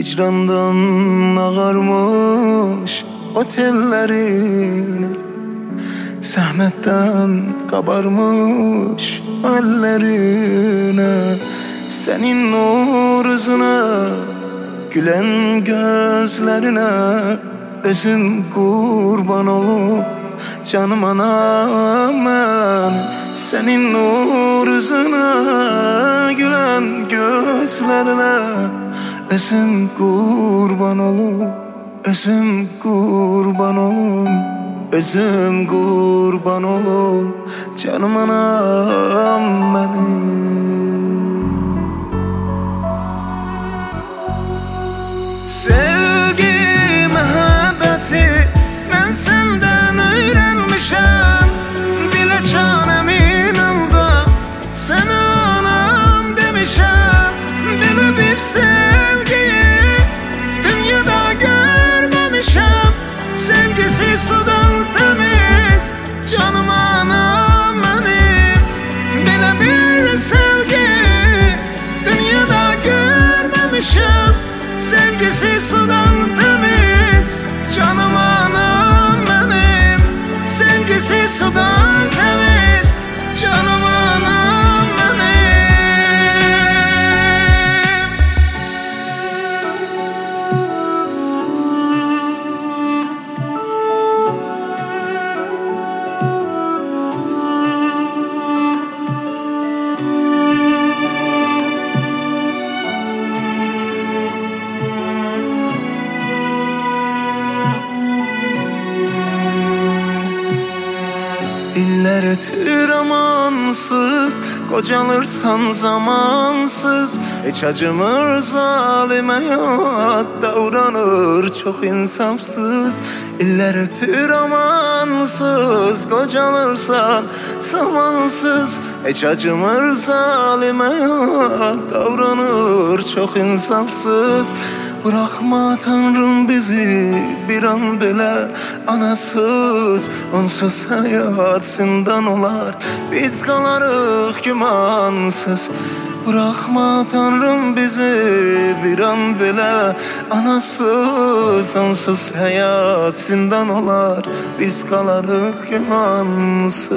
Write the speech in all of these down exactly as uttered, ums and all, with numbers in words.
hicrandan ağarmış o tellerine, zahmetten kabarmış ellerine. Senin nur yüzüne, gülen gözlerine özüm kurban olup canım anam ben. Senin nur yüzüne, gülen gözlerine özüm kurban olup, özüm kurban olup, özüm kurban olup canım anam benim. Sevgi, mehabbeti ben senden öğrenmişim. Dile can emin oldu, sana anam demişim. Böyle bir sevgiyi dünyada görmemişim. Sevgisi sudan temiz, canım anam benim. Böyle bir sevgi dünyada görmemişim. Sevgisi sudan temiz, canım anam benim. Sevgisi sudan temiz, canım anam benim. İller ötür amansız, kocalırsan zamansız. Hiç acımır zalime hayat, davranır çok insafsız. İller ötür amansız, kocalırsan zamansız. Hiç acımır zalime hayat, davranır çok insafsız. Bırakma Tanrım bizi bir an bile anasız. Onsuz hayat zindan olar, biz kalarıq gümansız. Bırakma Tanrım bizi bir an bile anasız. Onsuz hayat zindan olar, biz kalarıq gümansız.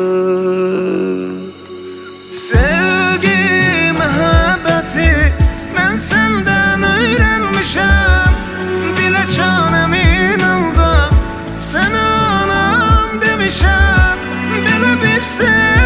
Sevgi, mehabbeti ben senden öğrenmişim. Dile can emin oldu, sana anam demişim. Böyle bir sevgi